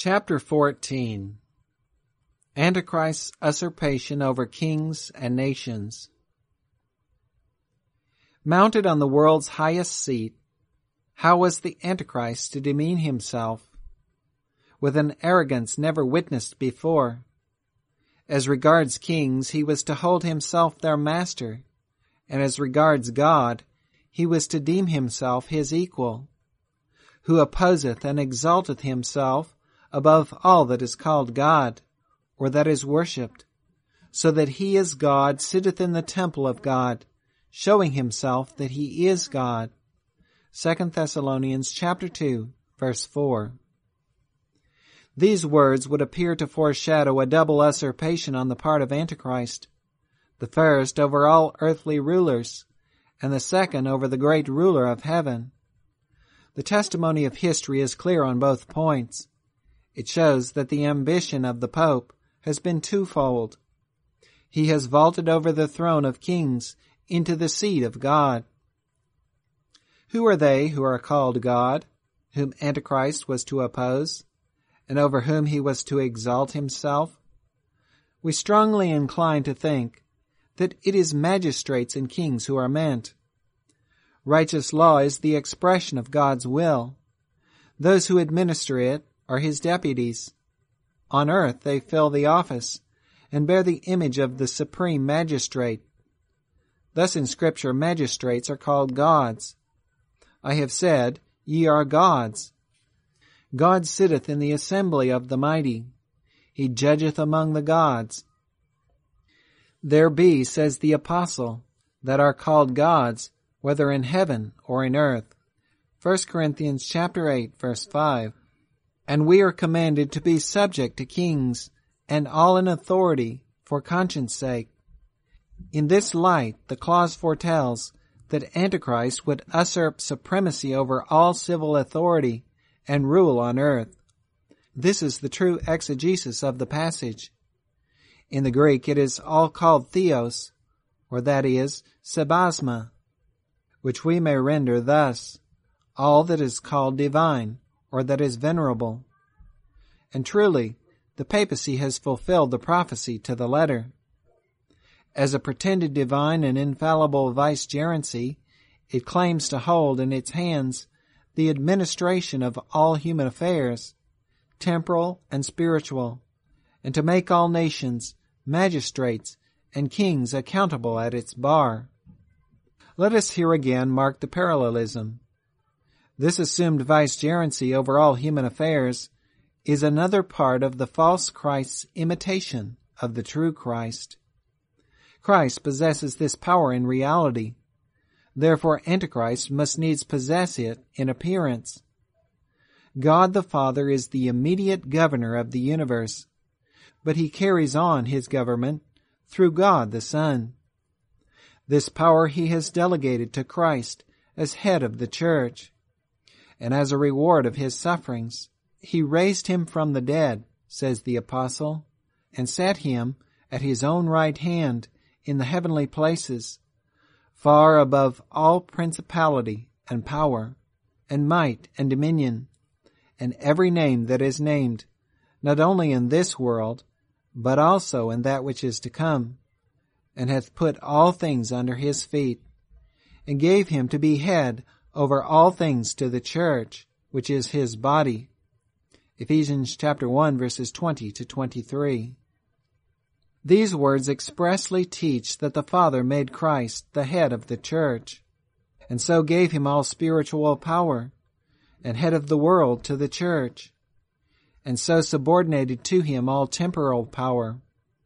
Chapter 14. Antichrist's usurpation over kings and nations. Mounted on the world's highest seat, how was the Antichrist to demean himself? With an arrogance never witnessed before. As regards kings, he was to hold himself their master, and as regards God, he was to deem himself his equal. Who opposeth and exalteth himself above all that is called God, or that is worshipped, so that he is God, sitteth in the temple of God, showing himself that he is God. 2 Thessalonians chapter 2, verse 4. These words would appear to foreshadow a double usurpation on the part of Antichrist, the first over all earthly rulers, and the second over the great ruler of heaven. The testimony of history is clear on both points. It shows that the ambition of the Pope has been twofold. He has vaulted over the throne of kings into the seat of God. Who are they who are called God, whom Antichrist was to oppose, and over whom he was to exalt himself? We strongly incline to think that it is magistrates and kings who are meant. Righteous law is the expression of God's will. Those who administer it are his deputies. On earth they fill the office and bear the image of the supreme magistrate. Thus in Scripture magistrates are called gods. I have said, Ye are gods. God sitteth in the assembly of the mighty. He judgeth among the gods. There be, says the apostle, that are called gods, whether in heaven or in earth. 1 Corinthians chapter 8, verse 5. And we are commanded to be subject to kings, and all in authority, for conscience sake. In this light, the clause foretells that Antichrist would usurp supremacy over all civil authority and rule on earth. This is the true exegesis of the passage. In the Greek, it is all called theos, or that is, sebasma, which we may render thus, all that is called divine, or that is venerable. And truly, the papacy has fulfilled the prophecy to the letter. As a pretended divine and infallible vicegerency, it claims to hold in its hands the administration of all human affairs, temporal and spiritual, and to make all nations, magistrates, and kings accountable at its bar. Let us here again mark the parallelism. This assumed vicegerency over all human affairs is another part of the false Christ's imitation of the true Christ. Christ possesses this power in reality. Therefore Antichrist must needs possess it in appearance. God the Father is the immediate governor of the universe, but he carries on his government through God the Son. This power he has delegated to Christ as head of the church. And as a reward of his sufferings, he raised him from the dead, says the apostle, and set him at his own right hand in the heavenly places, far above all principality and power, and might and dominion, and every name that is named, not only in this world, but also in that which is to come, and hath put all things under his feet, and gave him to be head over all things to the church, which is his body. Ephesians chapter 1, verses 20 to 23. These words expressly teach that the Father made Christ the head of the church, and so gave him all spiritual power, and head of the world to the church, and so subordinated to him all temporal power.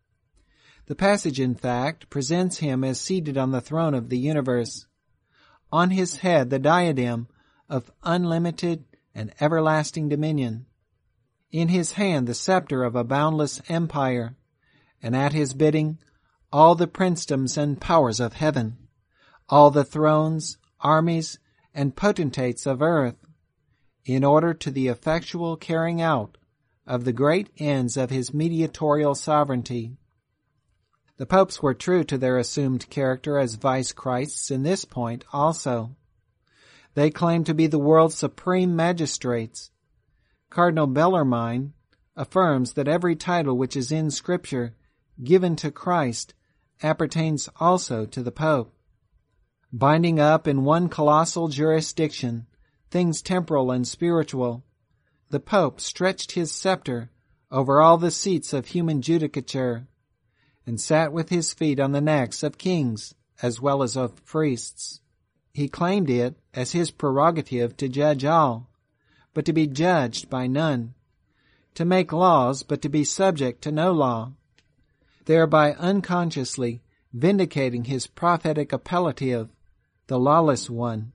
The passage, in fact, presents him as seated on the throne of the universe, on his head the diadem of unlimited and everlasting dominion, in his hand the scepter of a boundless empire, and at his bidding all the princedoms and powers of heaven, all the thrones, armies, and potentates of earth, in order to the effectual carrying out of the great ends of his mediatorial sovereignty. The popes were true to their assumed character as vice-Christs in this point also. They claimed to be the world's supreme magistrates. Cardinal Bellarmine affirms that every title which is in Scripture given to Christ appertains also to the Pope. Binding up in one colossal jurisdiction things temporal and spiritual, the Pope stretched his scepter over all the seats of human judicature, and sat with his feet on the necks of kings as well as of priests. He claimed it as his prerogative to judge all, but to be judged by none, to make laws, but to be subject to no law, thereby unconsciously vindicating his prophetic appellative, the lawless one.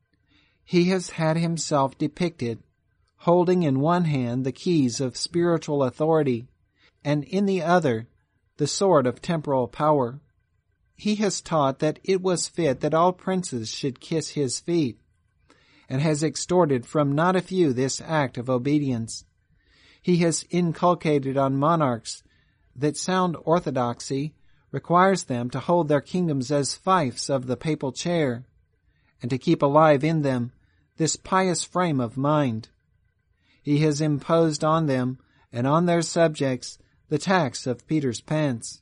He has had himself depicted holding in one hand the keys of spiritual authority, and in the other the sword of temporal power. He has taught that it was fit that all princes should kiss his feet, and has extorted from not a few this act of obedience. He has inculcated on monarchs that sound orthodoxy requires them to hold their kingdoms as fiefs of the papal chair, and to keep alive in them this pious frame of mind. He has imposed on them and on their subjects the tax of Peter's pence.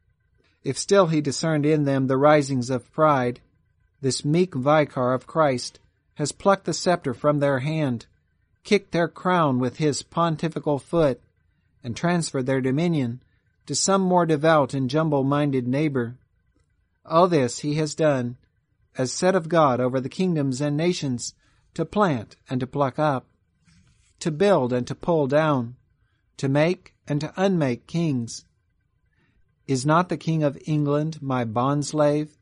If still he discerned in them the risings of pride, this meek vicar of Christ has plucked the scepter from their hand, kicked their crown with his pontifical foot, and transferred their dominion to some more devout and jumble-minded neighbor. All this he has done as set of God over the kingdoms and nations, to plant and to pluck up, to build and to pull down, to make and to unmake kings. Is not the King of England my bondslave?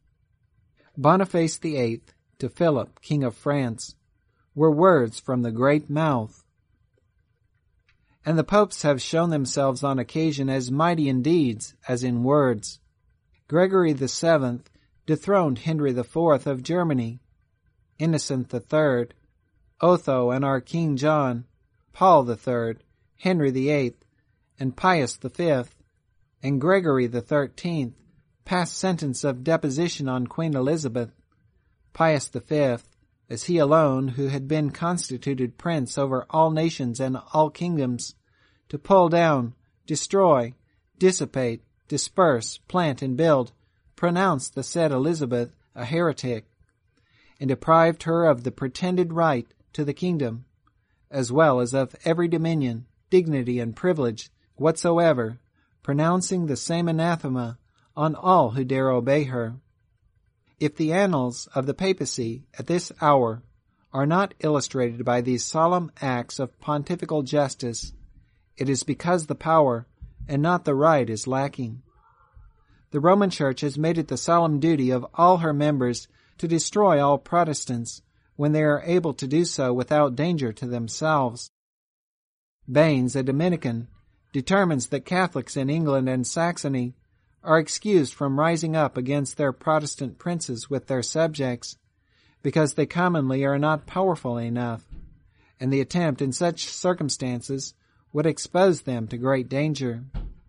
Boniface VIII to Philip, King of France, were words from the great mouth. And the popes have shown themselves on occasion as mighty in deeds as in words. Gregory VII dethroned Henry IV of Germany, Innocent III, Otho and our King John, Paul III, Henry VIII, and Pius V, and Gregory XIII passed sentence of deposition on Queen Elizabeth. Pius V, as he alone who had been constituted prince over all nations and all kingdoms, to pull down, destroy, dissipate, disperse, plant, and build, pronounced the said Elizabeth a heretic, and deprived her of the pretended right to the kingdom, as well as of every dominion, dignity, and privilege whatsoever, pronouncing the same anathema on all who dare obey her. If the annals of the papacy at this hour are not illustrated by these solemn acts of pontifical justice, it is because the power and not the right is lacking. The Roman Church has made it the solemn duty of all her members to destroy all Protestants when they are able to do so without danger to themselves. Baines, a Dominican, determines that Catholics in England and Saxony are excused from rising up against their Protestant princes with their subjects, because they commonly are not powerful enough, and the attempt in such circumstances would expose them to great danger.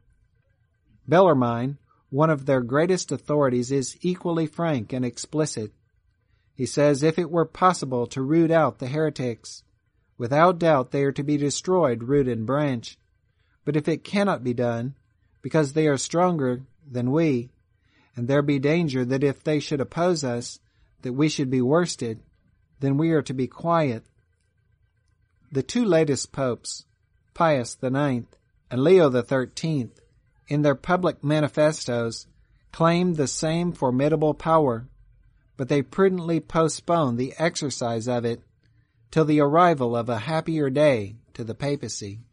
Bellarmine, one of their greatest authorities, is equally frank and explicit. He says if it were possible to root out the heretics, without doubt they are to be destroyed root and branch. But if it cannot be done, because they are stronger than we, and there be danger that if they should oppose us, that we should be worsted, then we are to be quiet. The two latest popes, Pius IX and Leo XIII, in their public manifestos, claimed the same formidable power, but they prudently postponed the exercise of it till the arrival of a happier day to the papacy.